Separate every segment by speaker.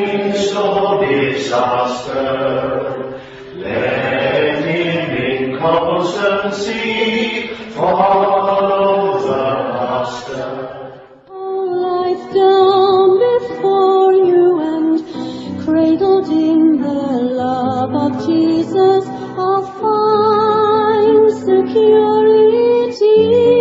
Speaker 1: midst of disaster, let him in constancy follow the Master.
Speaker 2: Life down before you and cradled in the love of Jesus, I'll find security.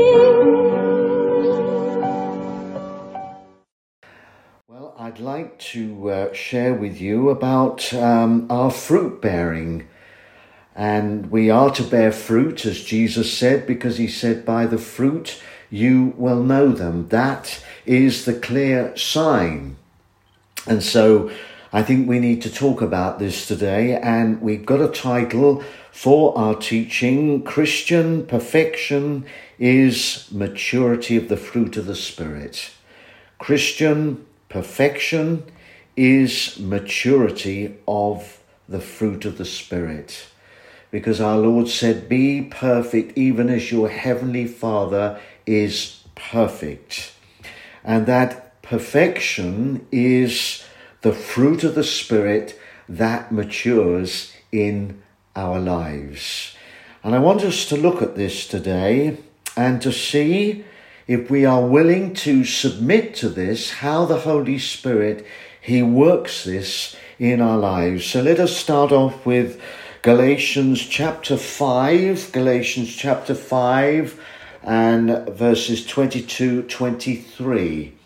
Speaker 3: Well, I'd like to share with you about our fruit bearing. And we are to bear fruit, as Jesus said, because he said, by the fruit you will know them. That is the clear sign. And so I think we need to talk about this today. And we've got a title for our teaching: Christian perfection is maturity of the fruit of the Spirit. Christian perfection is maturity of the fruit of the Spirit. Because our Lord said, be perfect even as your heavenly Father is perfect. And that perfection is the fruit of the Spirit that matures in our lives. And I want us to look at this today and to see if we are willing to submit to this, how the Holy Spirit, he works this in our lives. So let us start off with Galatians chapter 5 and verses 22-23.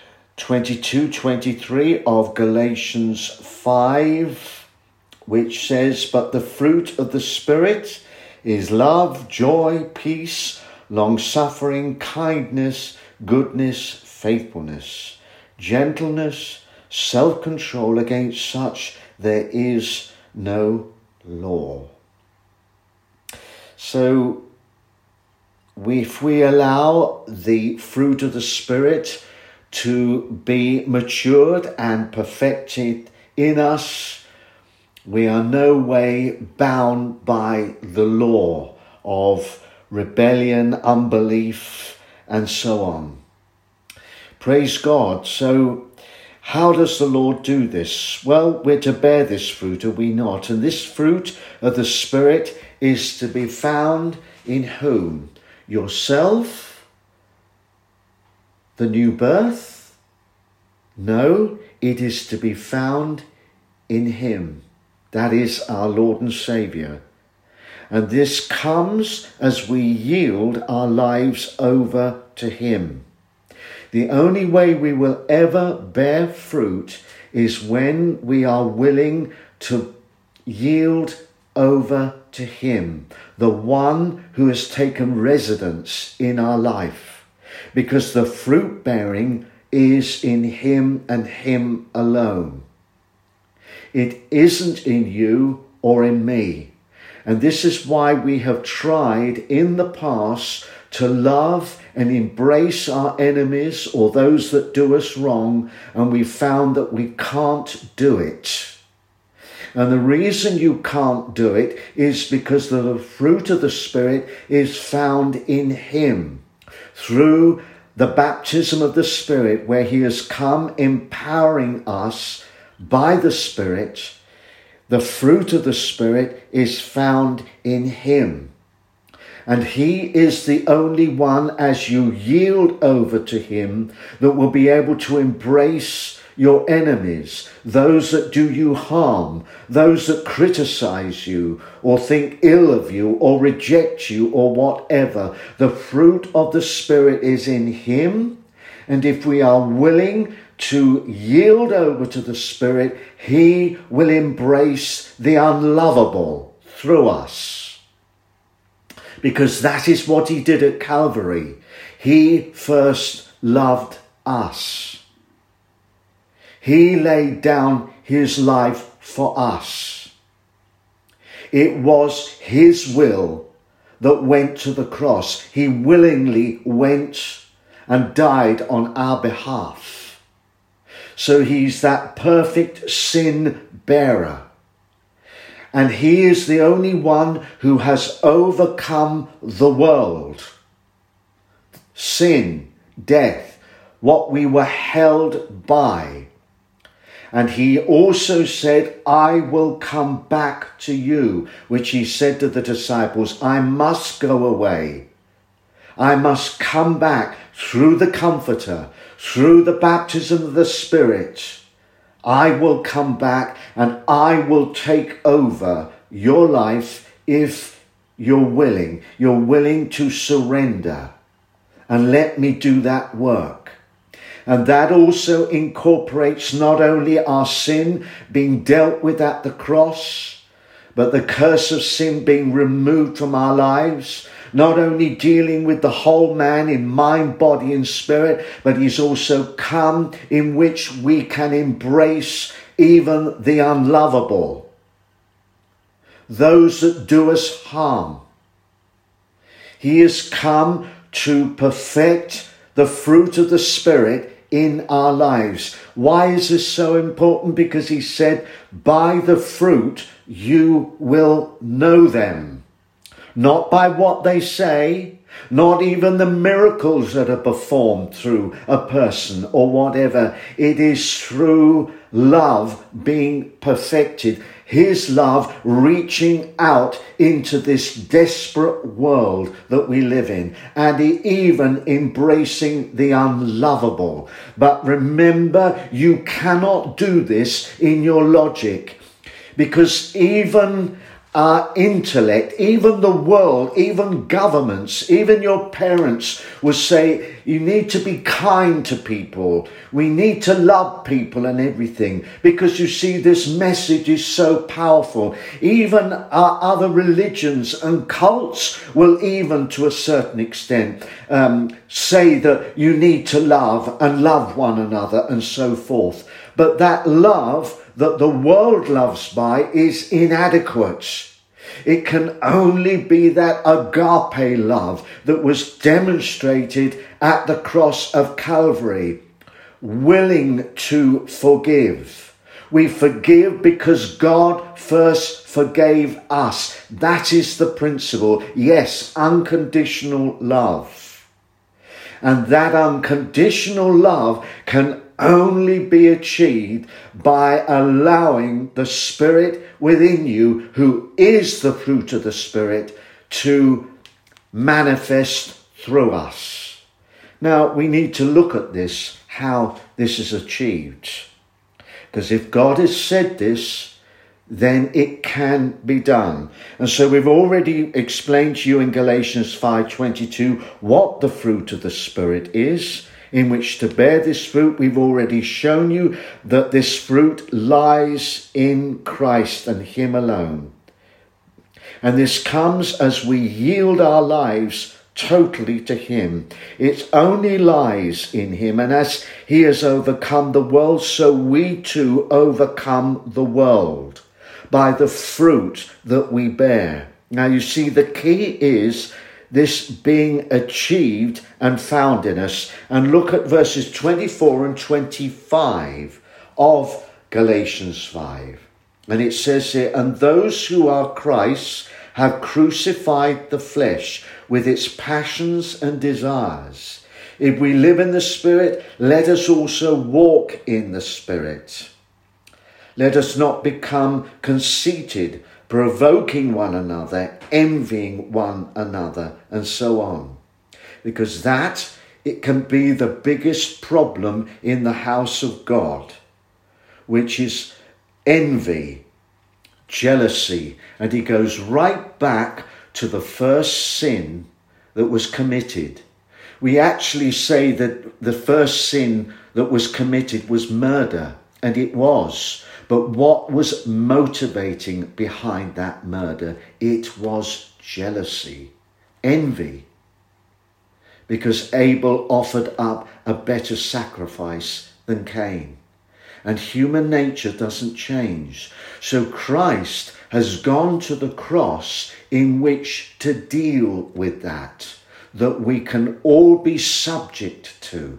Speaker 3: 22-23 of Galatians 5, which says, but the fruit of the Spirit is love, joy, peace, long-suffering, kindness, goodness, faithfulness, gentleness, self-control. Against such there is no law. So if we allow the fruit of the Spirit to be matured and perfected in us, we are no way bound by the law of rebellion, unbelief, and so on. Praise God. So how does the Lord do this? Well, we're to bear this fruit, are we not? And this fruit of the Spirit is to be found in whom? Yourself? The new birth? No, it is to be found in him. That is our Lord and Saviour. And this comes as we yield our lives over to him. The only way we will ever bear fruit is when we are willing to yield over to him, the one who has taken residence in our life. Because the fruit bearing is in him and him alone. It isn't in you or in me. And this is why we have tried in the past to love and embrace our enemies or those that do us wrong, and we found that we can't do it. And the reason you can't do it is because the fruit of the Spirit is found in him through the baptism of the Spirit, where he has come empowering us by the Spirit. The fruit of the Spirit is found in him. And he is the only one, as you yield over to him, that will be able to embrace your enemies, those that do you harm, those that criticize you or think ill of you or reject you or whatever. The fruit of the Spirit is in him. And if we are willing to yield over to the Spirit, he will embrace the unlovable through us. Because that is what he did at Calvary. He first loved us. He laid down his life for us. It was his will that went to the cross. He willingly went and died on our behalf. So he's that perfect sin bearer. And he is the only one who has overcome the world. Sin, death, what we were held by. And he also said, I will come back to you, which he said to the disciples, I must go away. I must come back through the Comforter, through the baptism of the Spirit. I will come back and I will take over your life if you're willing to surrender and let me do that work. And that also incorporates not only our sin being dealt with at the cross, but the curse of sin being removed from our lives, not only dealing with the whole man in mind, body and spirit, but he's also come in which we can embrace even the unlovable, those that do us harm. He has come to perfect the fruit of the Spirit in our lives. Why is this so important? Because he said, by the fruit you will know them. Not by what they say, not even the miracles that are performed through a person or whatever. It is through love being perfected. His love reaching out into this desperate world that we live in, and even embracing the unlovable. But remember, you cannot do this in your logic, because even our intellect, even the world, even governments, even your parents will say, you need to be kind to people. We need to love people and everything. Because you see, this message is so powerful. Even our other religions and cults will even to a certain extent say that you need to love and love one another and so forth. But that love that the world loves by is inadequate. It can only be that agape love that was demonstrated at the cross of Calvary, willing to forgive. We forgive because God first forgave us. That is the principle. Yes, unconditional love. And that unconditional love can only be achieved by allowing the Spirit within you, who is the fruit of the Spirit, to manifest through us. Now, we need to look at this, how this is achieved. Because if God has said this, then it can be done. And so we've already explained to you in Galatians 5:22 what the fruit of the Spirit is, in which to bear this fruit. We've already shown you that this fruit lies in Christ and him alone. And this comes as we yield our lives totally to him. It only lies in him. And as he has overcome the world, so we too overcome the world by the fruit that we bear. Now you see, the key is this being achieved and found in us. And look at verses 24 and 25 of Galatians 5. And it says here, and those who are Christ's have crucified the flesh with its passions and desires. If we live in the Spirit, let us also walk in the Spirit. Let us not become conceited, provoking one another, envying one another, and so on. Because that, it can be the biggest problem in the house of God, which is envy, jealousy. And he goes right back to the first sin that was committed. We actually say that the first sin that was committed was murder, and it was. But what was motivating behind that murder? It was jealousy, envy. Because Abel offered up a better sacrifice than Cain. And human nature doesn't change. So Christ has gone to the cross in which to deal with that we can all be subject to.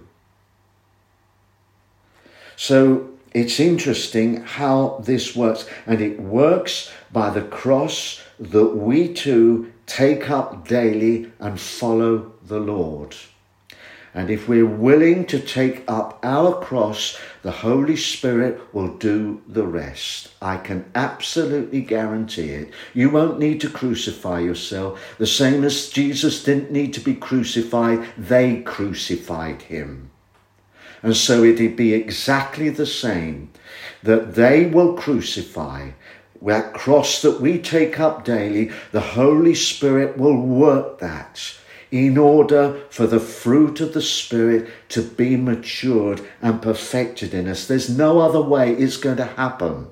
Speaker 3: So it's interesting how this works, and it works by the cross that we too take up daily and follow the Lord. And if we're willing to take up our cross, the Holy Spirit will do the rest. I can absolutely guarantee it. You won't need to crucify yourself. The same as Jesus didn't need to be crucified, they crucified him. And so it'd be exactly the same, that they will crucify. That cross that we take up daily, the Holy Spirit will work that in order for the fruit of the Spirit to be matured and perfected in us. There's no other way it's going to happen.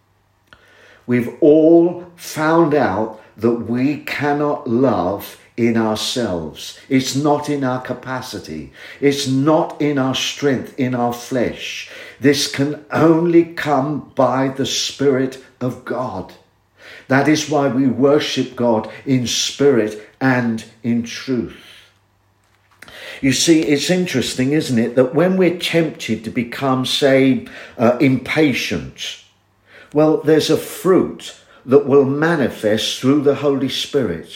Speaker 3: We've all found out that we cannot love in ourselves. It's not in our capacity. It's not in our strength, in our flesh. This can only come by the Spirit of God. That is why we worship God in spirit and in truth. You see, it's interesting, isn't it, that when we're tempted to become, say, impatient, well, there's a fruit that will manifest through the Holy Spirit.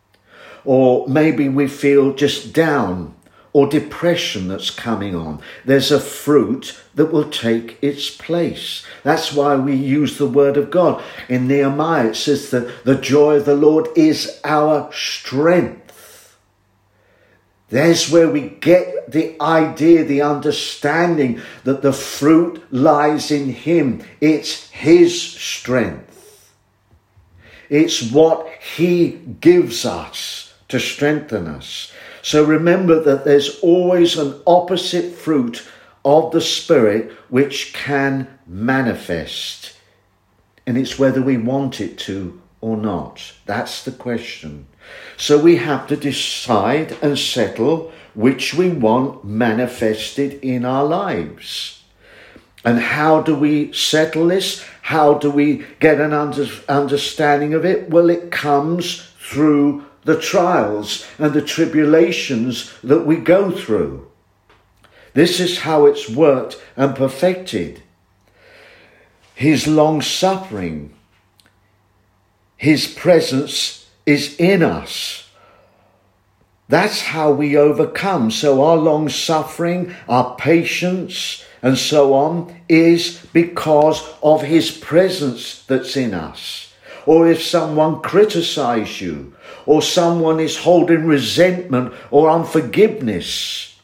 Speaker 3: Or maybe we feel just down or depression that's coming on. There's a fruit that will take its place. That's why we use the word of God. In Nehemiah, it says that the joy of the Lord is our strength. There's where we get the idea, the understanding that the fruit lies in him. It's his strength. It's what he gives us to strengthen us. So remember that there's always an opposite fruit of the Spirit which can manifest. And it's whether we want it to or not. That's the question. So we have to decide and settle which we want manifested in our lives. And how do we settle this? How do we get an understanding of it? Well, it comes through the trials and the tribulations that we go through. This is how it's worked and perfected. His long suffering, his presence is in us. That's how we overcome. So our long suffering, our patience, and so on is because of his presence that's in us. Or if someone criticizes you, or someone is holding resentment or unforgiveness,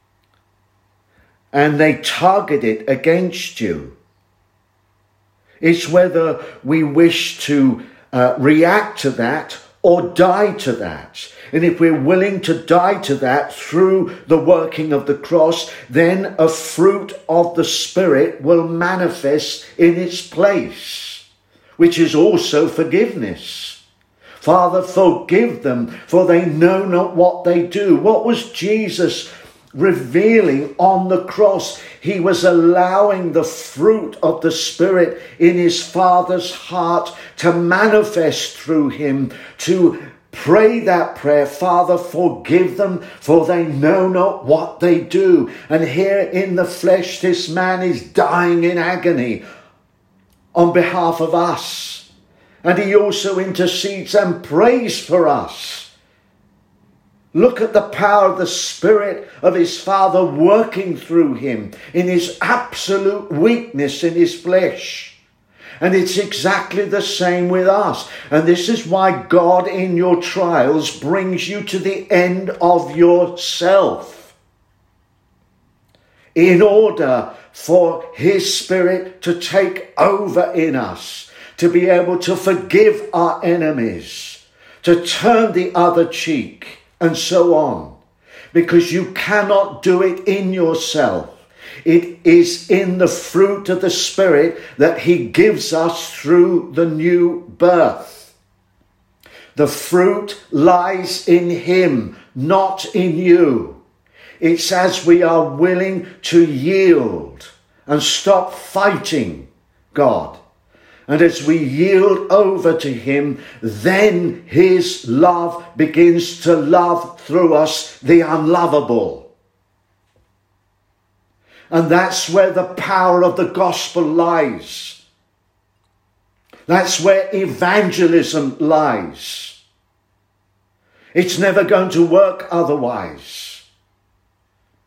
Speaker 3: and they target it against you, it's whether we wish to react to that or die to that. And if we're willing to die to that through the working of the cross, then a fruit of the Spirit will manifest in its place, which is also forgiveness. Father, forgive them, for they know not what they do. What was Jesus revealing on the cross? He was allowing the fruit of the Spirit in his Father's heart to manifest through him, to pray that prayer, Father, forgive them, for they know not what they do. And here in the flesh, this man is dying in agony on behalf of us. And he also intercedes and prays for us. Look at the power of the Spirit of his Father working through him in his absolute weakness in his flesh. And it's exactly the same with us. And this is why God in your trials brings you to the end of yourself, in order for his Spirit to take over in us, to be able to forgive our enemies, to turn the other cheek, and so on. Because you cannot do it in yourself. It is in the fruit of the Spirit that he gives us through the new birth. The fruit lies in him, not in you. It's as we are willing to yield and stop fighting God. And as we yield over to him, then his love begins to love through us the unlovable. And that's where the power of the gospel lies. That's where evangelism lies. It's never going to work otherwise.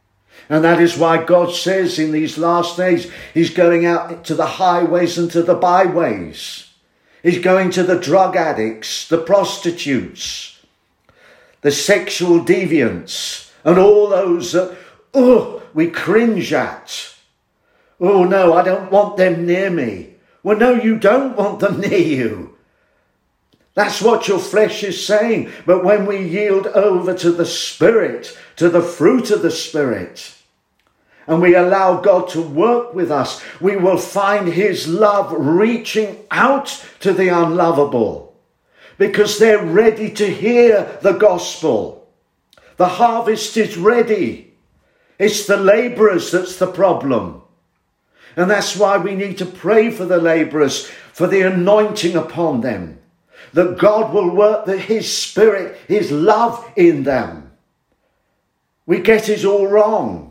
Speaker 3: And that is why God says in these last days, he's going out to the highways and to the byways. He's going to the drug addicts, the prostitutes, the sexual deviants, and all those that, we cringe at. Oh no, I don't want them near me. Well, no, you don't want them near you. That's what your flesh is saying. But when we yield over to the Spirit, to the fruit of the Spirit, and we allow God to work with us, we will find his love reaching out to the unlovable, because they're ready to hear the gospel. The harvest is ready. It's the labourers that's the problem. And that's why we need to pray for the labourers, for the anointing upon them, that God will work his Spirit, his love in them. We get it all wrong.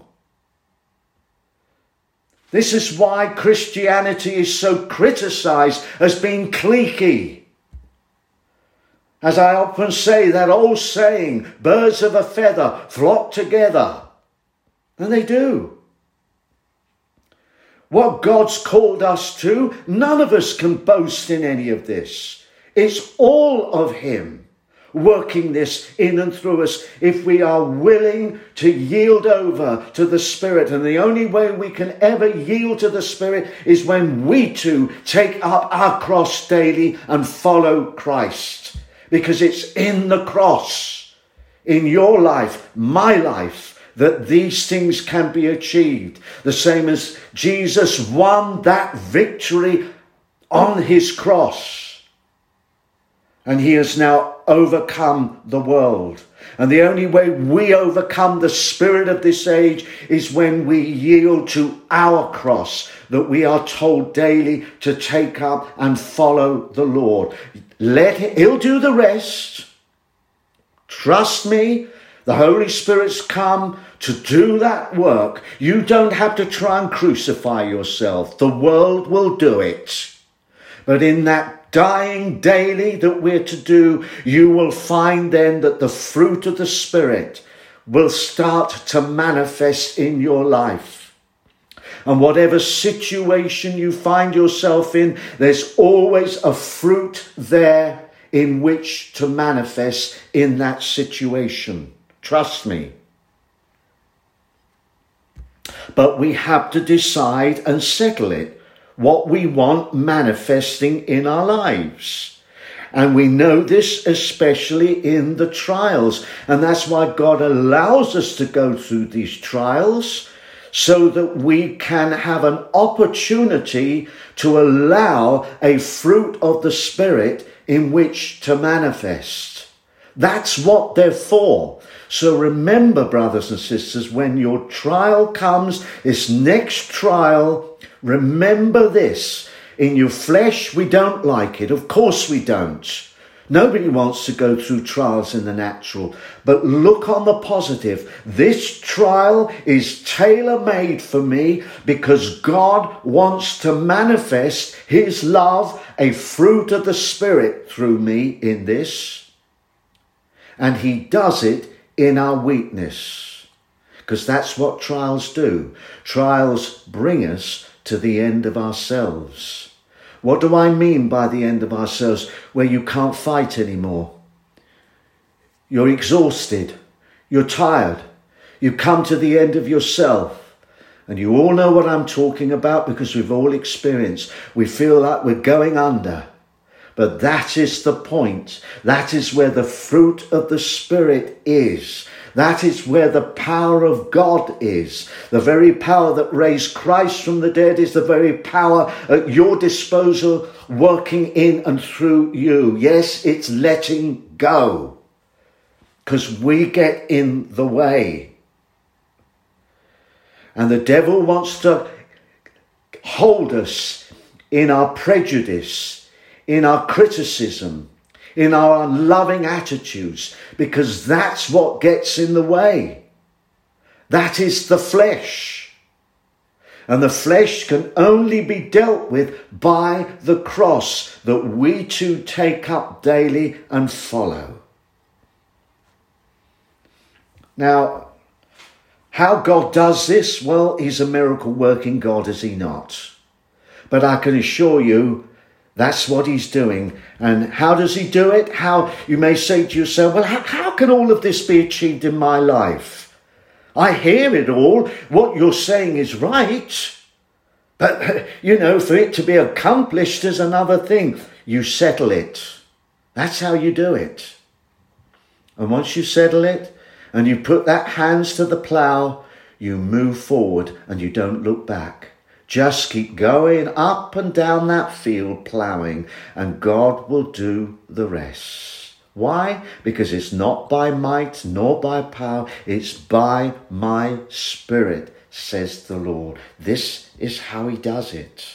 Speaker 3: This is why Christianity is so criticised as being cliquey. As I often say, that old saying, birds of a feather flock together. And they do. What God's called us to, none of us can boast in any of this. It's all of him working this in and through us if we are willing to yield over to the Spirit. And the only way we can ever yield to the Spirit is when we too take up our cross daily and follow Christ. Because it's in the cross, in your life, my life, that these things can be achieved. The same as Jesus won that victory on his cross. And he has now overcome the world. And the only way we overcome the spirit of this age is when we yield to our cross that we are told daily to take up and follow the Lord. He'll do the rest. Trust me, the Holy Spirit's come to do that work. You don't have to try and crucify yourself. The world will do it. But in that dying daily that we're to do, you will find then that the fruit of the Spirit will start to manifest in your life. And whatever situation you find yourself in, there's always a fruit there in which to manifest in that situation. Trust me. But we have to decide and settle it, what we want manifesting in our lives. And we know this especially in the trials. And that's why God allows us to go through these trials, so that we can have an opportunity to allow a fruit of the Spirit in which to manifest. That's what they're for. So remember, brothers and sisters, when your trial comes, this next trial, remember this. In your flesh, we don't like it. Of course we don't. Nobody wants to go through trials in the natural. But look on the positive. This trial is tailor-made for me because God wants to manifest his love, a fruit of the Spirit through me in this. And he does it in our weakness. Because that's what trials do. Trials bring us to the end of ourselves. What do I mean by the end of ourselves? Where you can't fight anymore. You're exhausted. You're tired. You come to the end of yourself. And you all know what I'm talking about because we've all experienced. We feel like we're going under. But that is the point. That is where the fruit of the Spirit is. That is where the power of God is. The very power that raised Christ from the dead is the very power at your disposal, working in and through you. Yes, it's letting go, because we get in the way. And the devil wants to hold us in our prejudice, in our criticism, in our unloving attitudes, because that's what gets in the way. That is the flesh. And the flesh can only be dealt with by the cross that we too take up daily and follow. Now, How God does this? Well, he's a miracle working God, is he not? But I can assure you, that's what he's doing. And how does he do it? How, you may say to yourself, well, how can all of this be achieved in my life? I hear it all. What you're saying is right. But, for it to be accomplished is another thing. You settle it. That's how you do it. And once you settle it and you put that hands to the plough, you move forward and you don't look back. Just keep going up and down that field ploughing, and God will do the rest. Why? Because it's not by might nor by power, it's by my Spirit, says the Lord. This is how he does it.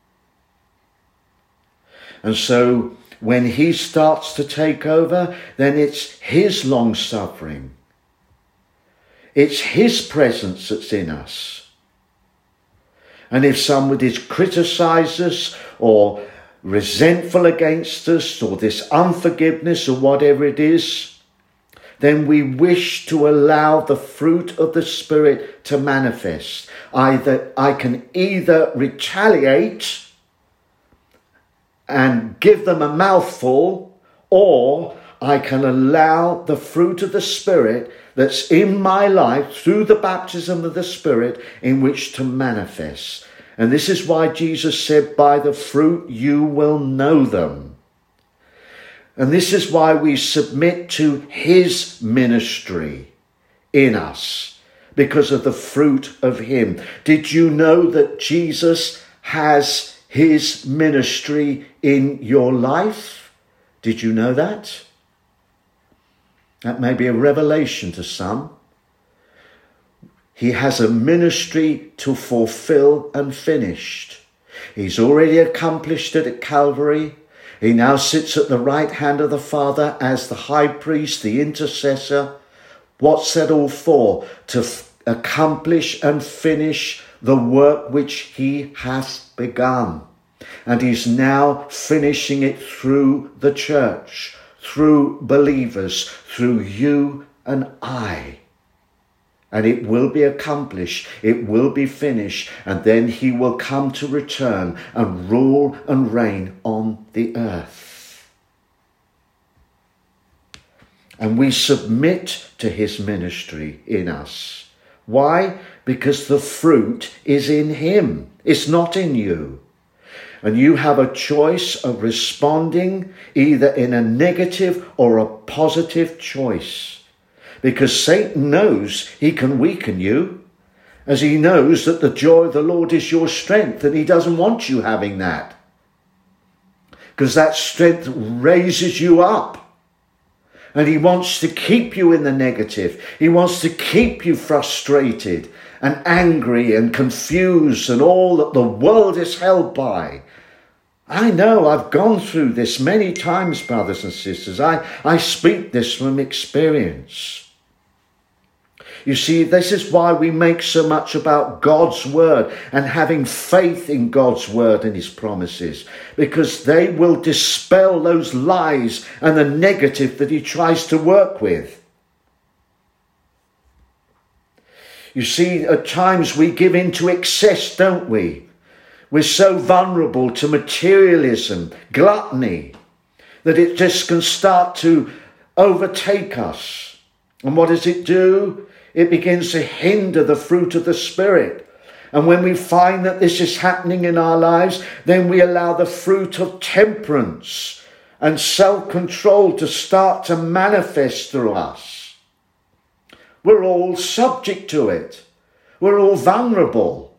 Speaker 3: And so when he starts to take over, then it's his long suffering. It's his presence that's in us. And if somebody criticizes us or resentful against us or this unforgiveness or whatever it is, then we wish to allow the fruit of the Spirit to manifest. I can either retaliate and give them a mouthful, or I can allow the fruit of the Spirit that's in my life through the baptism of the Spirit in which to manifest. And this is why Jesus said, by the fruit you will know them. And this is why we submit to his ministry in us, because of the fruit of him. Did you know that Jesus has his ministry in your life? Did you know that? That may be a revelation to some. He has a ministry to fulfill and finished. He's already accomplished it at Calvary. He now sits at the right hand of the Father as the high priest, the intercessor. What's that all for? To accomplish and finish the work which he has begun. And he's now finishing it through the church, through believers, through you and I. And it will be accomplished, it will be finished, and then he will come to return and rule and reign on the earth. And we submit to his ministry in us. Why? Because the fruit is in him. It's not in you. And you have a choice of responding either in a negative or a positive choice. Because Satan knows he can weaken you, as he knows that the joy of the Lord is your strength, and he doesn't want you having that. Because that strength raises you up. And he wants to keep you in the negative. He wants to keep you frustrated and angry and confused and all that the world is held by. I know, I've gone through this many times, brothers and sisters. I speak this from experience. You see, this is why we make so much about God's word and having faith in God's word and his promises, because they will dispel those lies and the negative that he tries to work with. You see, at times we give in to excess, don't we? We're so vulnerable to materialism, gluttony, that it just can start to overtake us. And what does it do? It begins to hinder the fruit of the Spirit. And when we find that this is happening in our lives, then we allow the fruit of temperance and self-control to start to manifest through us. We're all subject to it. We're all vulnerable.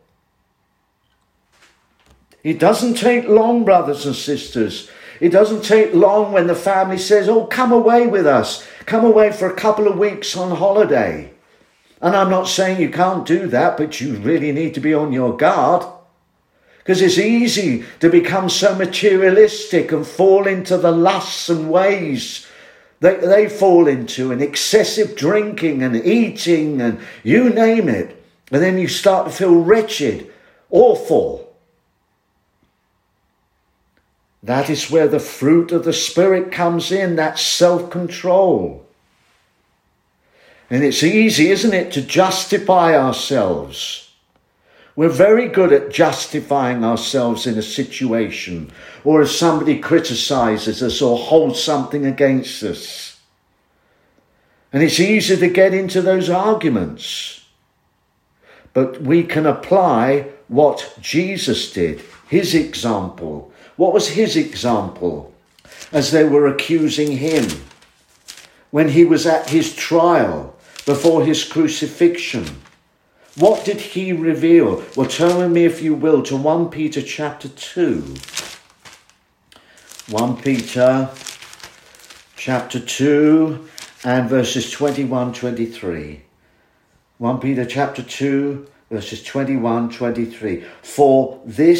Speaker 3: It doesn't take long, brothers and sisters. It doesn't take long when the family says, oh, come away with us. Come away for a couple of weeks on holiday. And I'm not saying you can't do that, but you really need to be on your guard. Because it's easy to become so materialistic and fall into the lusts and ways that they fall into, and excessive drinking and eating and you name it. And then you start to feel wretched, awful. That is where the fruit of the Spirit comes in, that self-control. And it's easy, isn't it, to justify ourselves. We're very good at justifying ourselves in a situation, or if somebody criticizes us or holds something against us. And it's easy to get into those arguments. But we can apply what Jesus did, his example. What was his example as they were accusing him when he was at his trial before his crucifixion? What did he reveal? Well, turn with me, if you will, to 1 Peter chapter 2. 1 Peter chapter 2 and verses 21-23. 1 Peter chapter 2 verses 21-23. For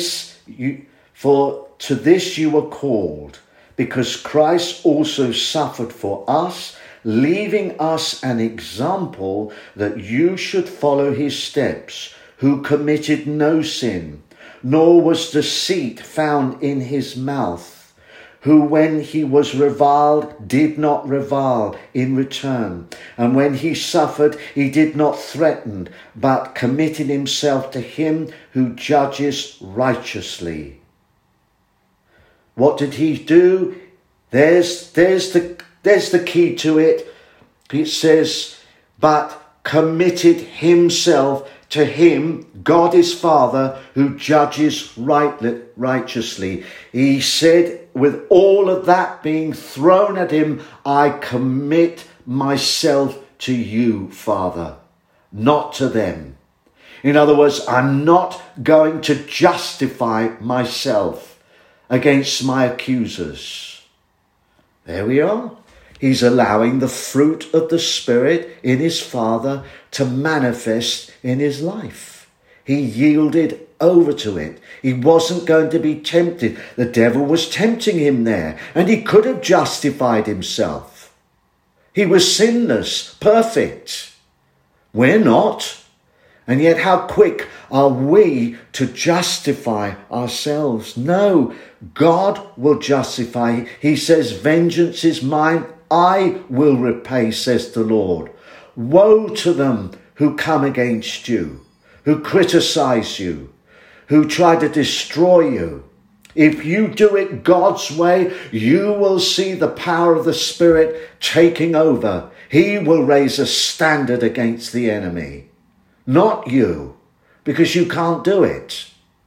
Speaker 3: to this you were called, because Christ also suffered for us, leaving us an example that you should follow his steps, who committed no sin, nor was deceit found in his mouth, who when he was reviled did not revile in return, and when he suffered he did not threaten, but committed himself to him who judges righteously. What did he do? There's the key to it. It says, but committed himself to him, God his Father, who judges righteously. He said, with all of that being thrown at him, I commit myself to you, Father, not to them. In other words, I'm not going to justify myself against my accusers. There we are. He's allowing the fruit of the Spirit in his Father to manifest in his life. He yielded over to it. He wasn't going to be tempted. The devil was tempting him there, and he could have justified himself. He was sinless, perfect. We're not. And yet how quick are we to justify ourselves? No, God will justify. He says, vengeance is mine, I will repay, says the Lord. Woe to them who come against you, who criticize you, who try to destroy you. If you do it God's way, you will see the power of the Spirit taking over. He will raise a standard against the enemy. Not you, because you can't do it.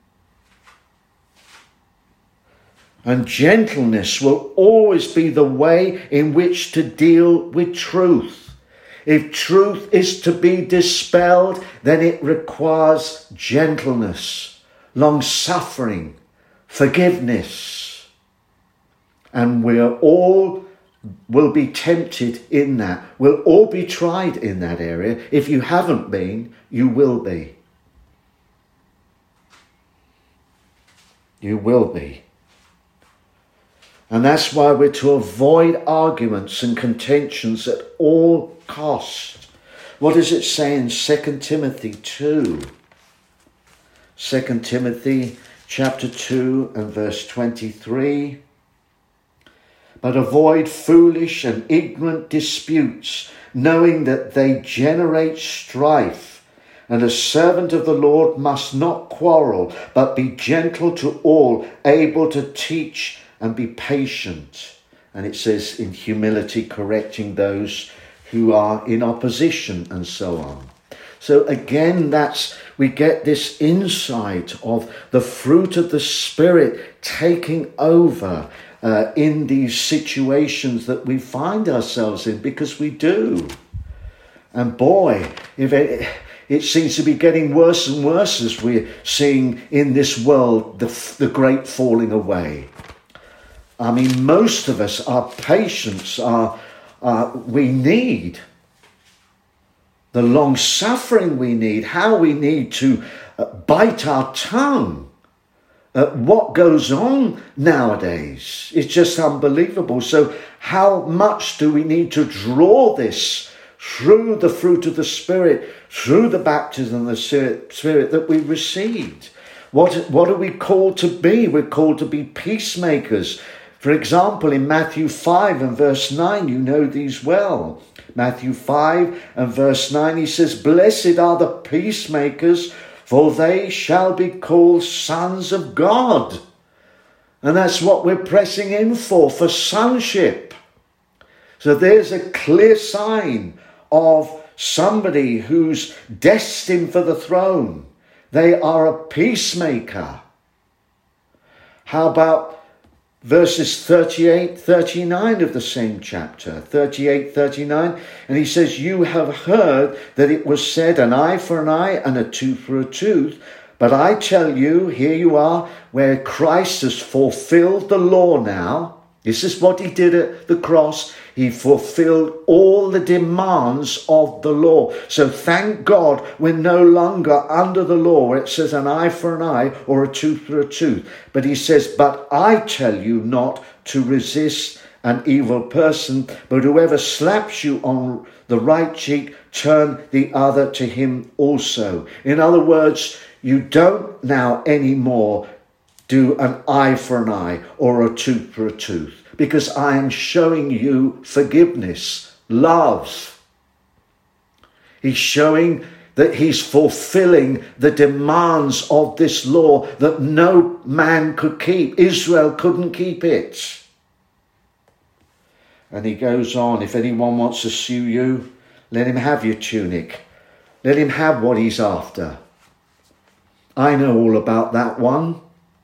Speaker 3: And gentleness will always be the way in which to deal with truth. If truth is to be dispelled, then it requires gentleness, long-suffering, forgiveness. And will be tempted in that. We'll all be tried in that area. If you haven't been, you will be. You will be. And that's why we're to avoid arguments and contentions at all cost. What does it say in 2 Timothy 2? 2 Timothy chapter 2 and verse 23. But avoid foolish and ignorant disputes, knowing that they generate strife. And a servant of the Lord must not quarrel, but be gentle to all, able to teach and be patient. And it says in humility, correcting those who are in opposition and so on. So again, we get this insight of the fruit of the Spirit taking over in these situations that we find ourselves in, because we do. And boy, if it seems to be getting worse and worse as we're seeing in this world the great falling away. I mean, most of us, our patience, we need the long suffering we need, how we need to bite our tongue. What goes on nowadays, it's just unbelievable. So how much do we need to draw this through the fruit of the Spirit, through the baptism of the Spirit that we received? What are we called to be? We're called to be peacemakers. For example, in Matthew 5 and verse 9, you know these well. Matthew 5 and verse 9, he says, "Blessed are the peacemakers, for they shall be called sons of God." And that's what we're pressing in for sonship. So there's a clear sign of somebody who's destined for the throne. They are a peacemaker. How about verses 38, 39 of the same chapter? 38, 39. And he says, "You have heard that it was said, an eye for an eye and a tooth for a tooth. But I tell you," here you are, where Christ has fulfilled the law now. This is what he did at the cross. He fulfilled all the demands of the law. So thank God we're no longer under the law where it says an eye for an eye or a tooth for a tooth. But he says, "But I tell you not to resist an evil person, but whoever slaps you on the right cheek, turn the other to him also." In other words, you don't now anymore do an eye for an eye or a tooth for a tooth, because I am showing you forgiveness, love. He's showing that he's fulfilling the demands of this law that no man could keep. Israel couldn't keep it. And he goes on, "If anyone wants to sue you, let him have your tunic. Let him have what he's after." I know all about that one.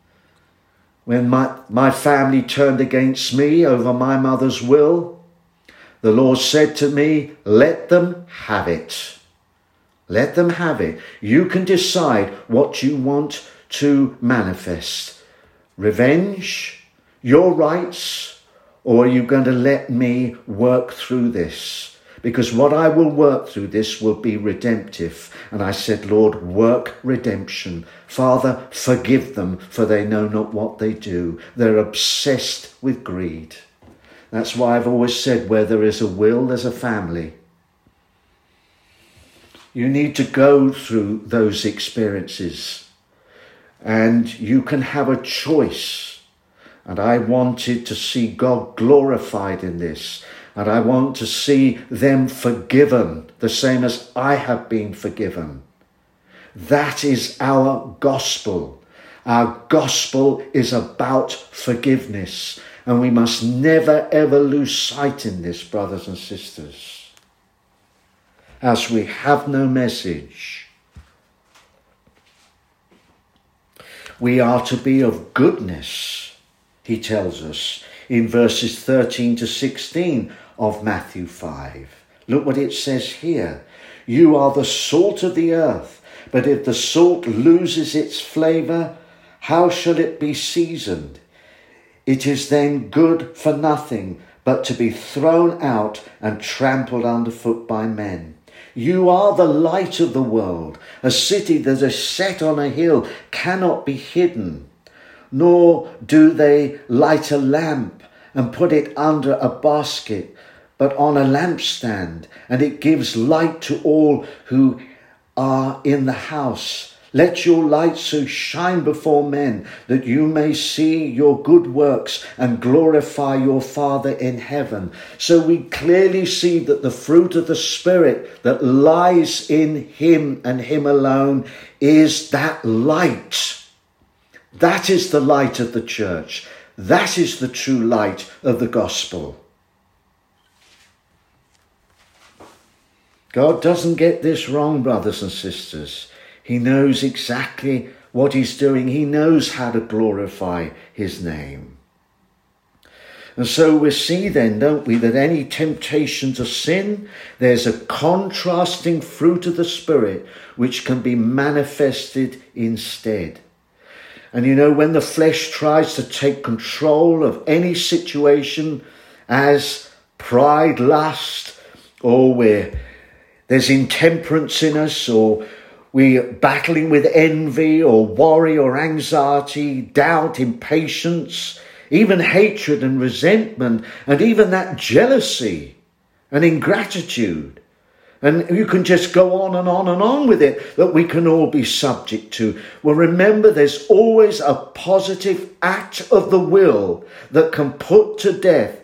Speaker 3: When my family turned against me over my mother's will, the Lord said to me, "Let them have it. Let them have it. You can decide what you want to manifest. Revenge, your rights, or are you going to let me work through this? Because what I will work through this will be redemptive." And I said, "Lord, work redemption. Father, forgive them, for they know not what they do." They're obsessed with greed. That's why I've always said, where there is a will, there's a family. You need to go through those experiences, and you can have a choice. And I wanted to see God glorified in this. And I want to see them forgiven, the same as I have been forgiven. That is our gospel. Our gospel is about forgiveness. And we must never, ever lose sight in this, brothers and sisters. As we have no message, we are to be of goodness, he tells us in verses 13 to 16 of Matthew 5. Look what it says here. "You are the salt of the earth, but if the salt loses its flavour, how shall it be seasoned? It is then good for nothing, but to be thrown out and trampled underfoot by men. You are the light of the world. A city that is set on a hill cannot be hidden. Nor do they light a lamp and put it under a basket, but on a lampstand, and it gives light to all who are in the house. Let your light so shine before men that you may see your good works and glorify your Father in heaven." So we clearly see that the fruit of the Spirit that lies in him and him alone is that light. That is the light of the church. That is the true light of the gospel. God doesn't get this wrong, brothers and sisters. He knows exactly what he's doing. He knows how to glorify his name. And so we see then, don't we, that any temptation to sin, there's a contrasting fruit of the Spirit which can be manifested instead. And you know, when the flesh tries to take control of any situation, as pride, lust, or where there's intemperance in us, or we're battling with envy or worry or anxiety, doubt, impatience, even hatred and resentment, and even that jealousy and ingratitude. And you can just go on and on and on with it, that we can all be subject to. Well, remember, there's always a positive act of the will that can put to death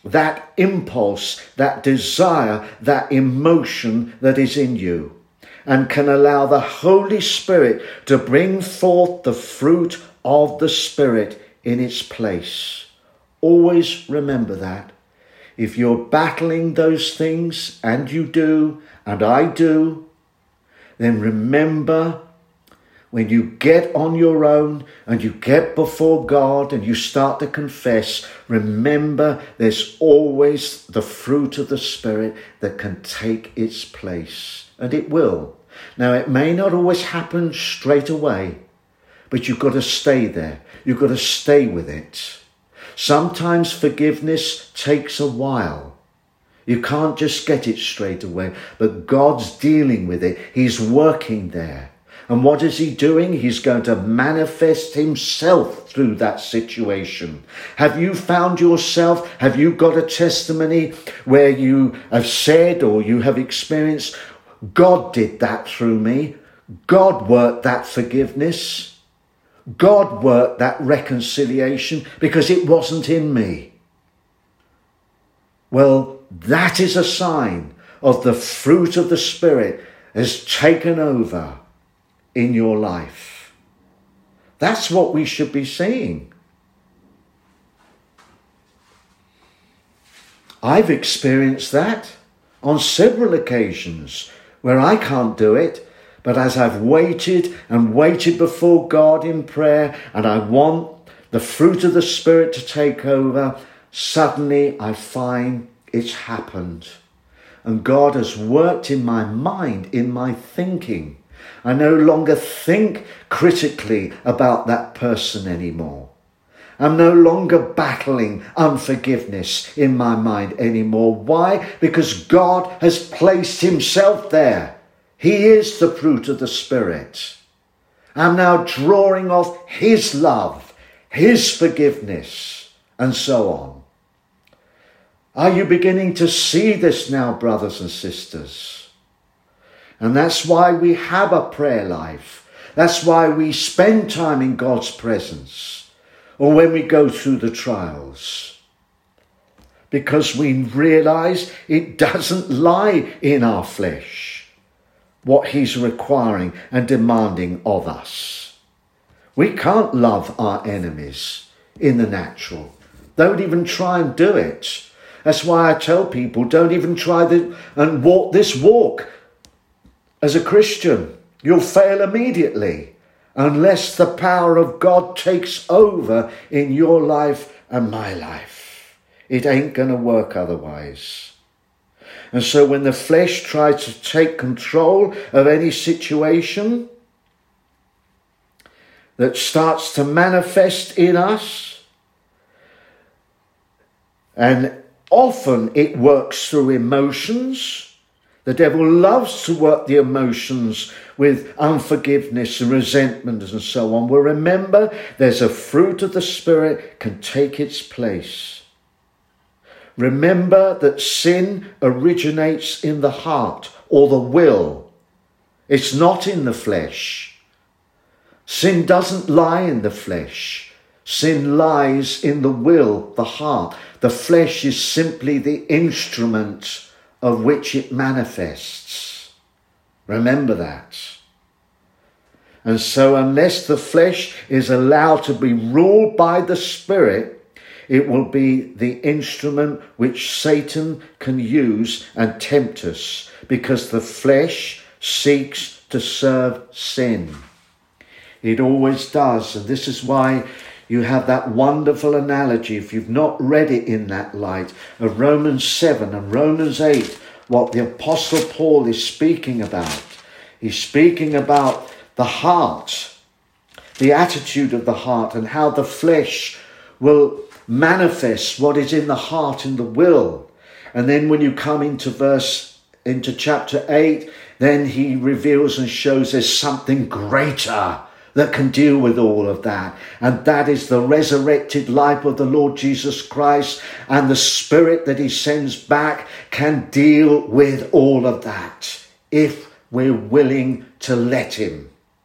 Speaker 3: that impulse, that desire, that emotion that is in you, and can allow the Holy Spirit to bring forth the fruit of the Spirit in its place. Always remember that. If you're battling those things, and you do, and I do, then remember, when you get on your own and you get before God and you start to confess, remember there's always the fruit of the Spirit that can take its place. And it will. Now, it may not always happen straight away, but you've got to stay there. You've got to stay with it. Sometimes forgiveness takes a while. You can't just get it straight away, but God's dealing with it. He's working there. And what is he doing? He's going to manifest himself through that situation. Have you found yourself? Have you got a testimony where you have said or you have experienced, God did that through me. God worked that forgiveness. God worked that reconciliation because it wasn't in me. Well, that is a sign of the fruit of the Spirit has taken over in your life. That's what we should be seeing. I've experienced that on several occasions where I can't do it, but as I've waited and waited before God in prayer, and I want the fruit of the Spirit to take over, suddenly I find it's happened. And God has worked in my mind, in my thinking. I no longer think critically about that person anymore. I'm no longer battling unforgiveness in my mind anymore. Why? Because God has placed himself there. He is the fruit of the Spirit. I'm now drawing off his love, his forgiveness, and so on. Are you beginning to see this now, brothers and sisters? And that's why we have a prayer life. That's why we spend time in God's presence, or when we go through the trials. Because we realize it doesn't lie in our flesh, what he's requiring and demanding of us. We can't love our enemies in the natural. Don't even try and do it. That's why I tell people, don't even try and walk this walk. As a Christian, you'll fail immediately unless the power of God takes over in your life and my life. It ain't going to work otherwise. And so when the flesh tries to take control of any situation that starts to manifest in us, and often it works through emotions. The devil loves to work the emotions with unforgiveness and resentment and so on. Well, remember, there's a fruit of the Spirit can take its place. Remember that sin originates in the heart or the will. It's not in the flesh. Sin doesn't lie in the flesh. Sin lies in the will, the heart. The flesh is simply the instrument of which it manifests. Remember that. And so unless the flesh is allowed to be ruled by the Spirit, it will be the instrument which Satan can use and tempt us, because the flesh seeks to serve sin. It always does. And this is why you have that wonderful analogy, if you've not read it in that light, of Romans 7 and Romans 8, what the Apostle Paul is speaking about. He's speaking about the heart, the attitude of the heart, and how the flesh will manifest what is in the heart and the will. And then when you come into chapter 8, then he reveals and shows there's something greater that can deal with all of that. And that is the resurrected life of the Lord Jesus Christ, and the Spirit that he sends back can deal with all of that if we're willing to let him.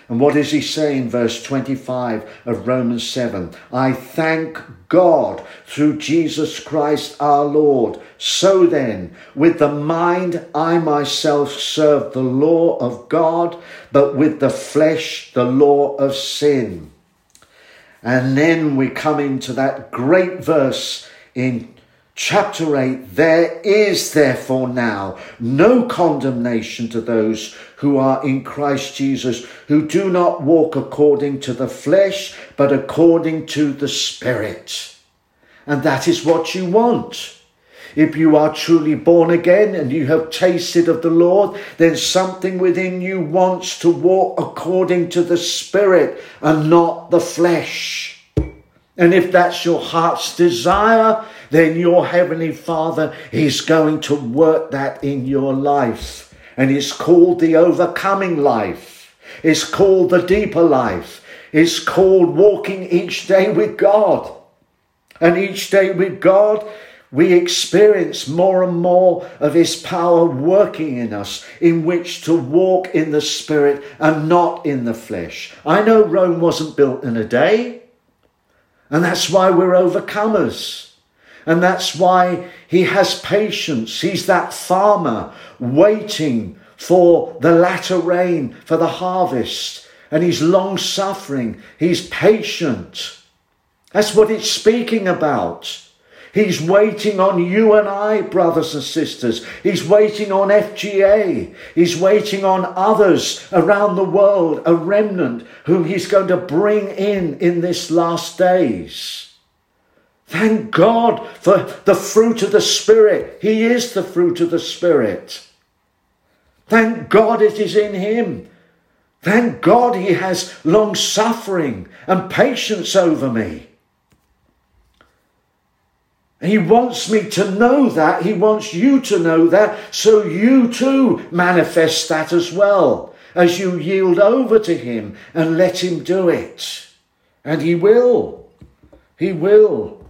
Speaker 3: And what does he say in verse 25 of Romans 7? I thank God through Jesus Christ our Lord. So then, with the mind I myself serve the law of God, but with the flesh the law of sin. And then we come into that great verse in Chapter 8, there is therefore now no condemnation to those who are in Christ Jesus, who do not walk according to the flesh, but according to the Spirit. And that is what you want. If you are truly born again and you have tasted of the Lord, then something within you wants to walk according to the Spirit and not the flesh. And if that's your heart's desire, then your Heavenly Father is going to work that in your life. And it's called the overcoming life. It's called the deeper life. It's called walking each day with God. And each day with God, we experience more and more of his power working in us, in which to walk in the Spirit and not in the flesh. I know Rome wasn't built in a day. And that's why we're overcomers. And that's why he has patience. He's that farmer waiting for the latter rain, for the harvest. And he's long suffering. He's patient. That's what it's speaking about. He's waiting on you and I, brothers and sisters. He's waiting on FGA. He's waiting on others around the world, a remnant whom he's going to bring in this last days. Thank God for the fruit of the Spirit. He is the fruit of the Spirit. Thank God it is in him. Thank God he has long suffering and patience over me. He wants me to know that. He wants you to know that, so you too manifest that as well, as you yield over to him and let him do it. And he will. He will.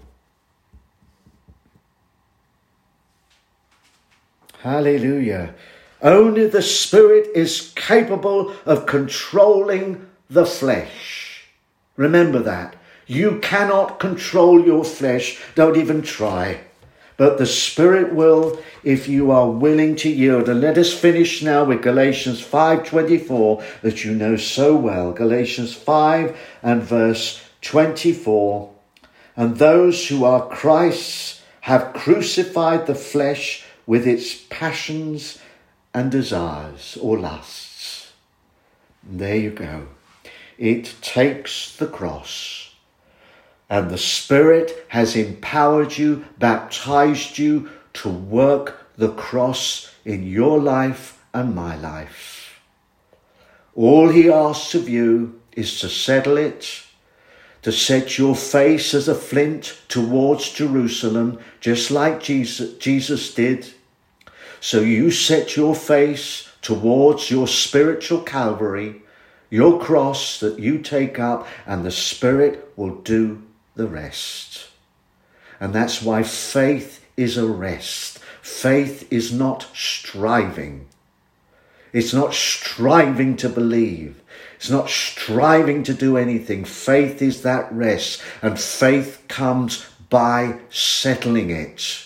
Speaker 3: Hallelujah. Only the Spirit is capable of controlling the flesh. Remember that. You cannot control your flesh. Don't even try. But the Spirit will, if you are willing to yield. And let us finish now with Galatians 5:24, that you know so well. Galatians 5 and verse 24. And those who are Christ's have crucified the flesh with its passions and desires or lusts. And there you go. It takes the cross. And the Spirit has empowered you, baptized you to work the cross in your life and my life. All he asks of you is to settle it, to set your face as a flint towards Jerusalem, just like Jesus did. So you set your face towards your spiritual Calvary, your cross that you take up, and the Spirit will do the rest. And that's why faith is a rest. Faith is not striving. It's not striving to believe. It's not striving to do anything. Faith is that rest, and faith comes by settling it.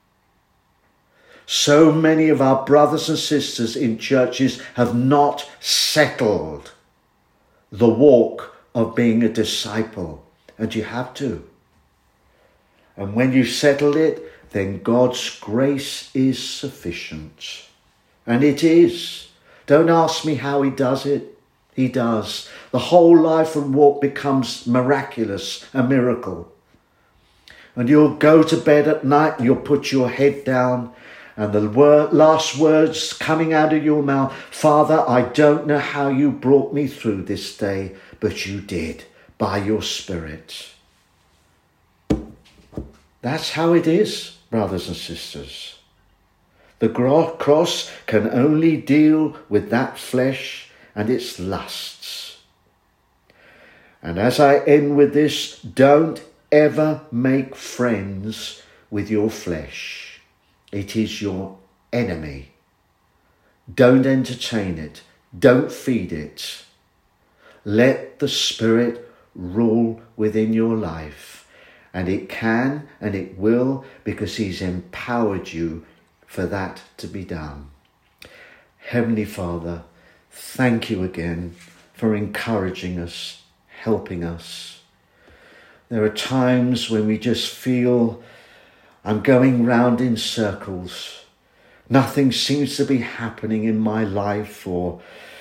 Speaker 3: So many of our brothers and sisters in churches have not settled the walk of being a disciple. And you have to. And when you settle it, then God's grace is sufficient. And it is. Don't ask me how he does it. He does. The whole life and walk becomes miraculous, a miracle. And you'll go to bed at night and you'll put your head down, and the last words coming out of your mouth, Father, I don't know how you brought me through this day, but you did. By your Spirit. That's how it is, brothers and sisters. The cross can only deal with that flesh and its lusts. And as I end with this, don't ever make friends with your flesh. It is your enemy. Don't entertain it. Don't feed it. Let the Spirit rule within your life. And it can and it will, because he's empowered you for that to be done. Heavenly Father, thank you again for encouraging us, helping us. There are times when we just feel I'm going round in circles. Nothing seems to be happening in my life, or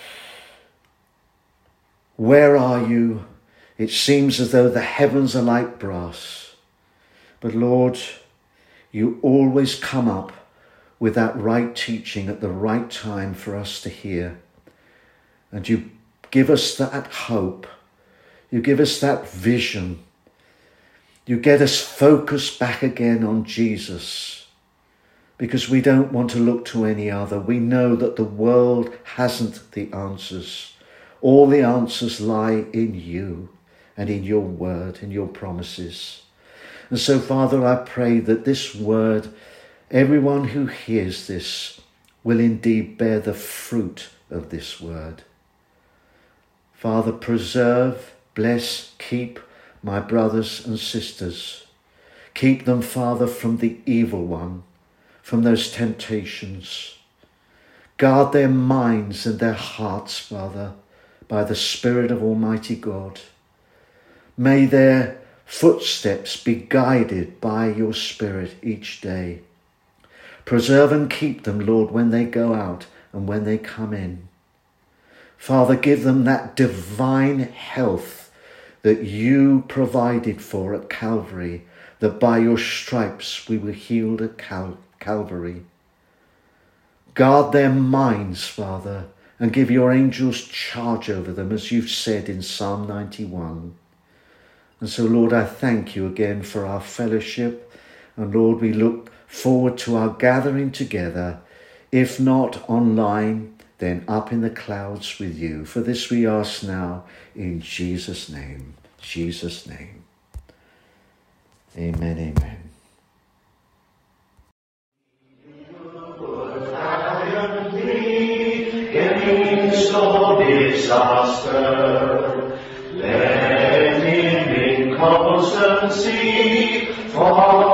Speaker 3: where are you? It seems as though the heavens are like brass. But Lord, you always come up with that right teaching at the right time for us to hear. And you give us that hope. You give us that vision. You get us focused back again on Jesus, because we don't want to look to any other. We know that the world hasn't the answers. All the answers lie in you and in your word and your promises. And so, Father, I pray that this word, everyone who hears this, will indeed bear the fruit of this word. Father, preserve, bless, keep my brothers and sisters. Keep them, Father, from the evil one, from those temptations. Guard their minds and their hearts, Father, by the Spirit of Almighty God. May their footsteps be guided by your Spirit each day. Preserve and keep them, Lord, when they go out and when they come in. Father, give them that divine health that you provided for at Calvary, that by your stripes we were healed at Calvary. Guard their minds, Father, and give your angels charge over them, as you've said in Psalm 91. And so, Lord, I thank you again for our fellowship. And Lord, we look forward to our gathering together, if not online, then up in the clouds with you. For this we ask now in Jesus' name. Jesus' name. Amen, amen.
Speaker 1: Against all disaster, let him in constancy follow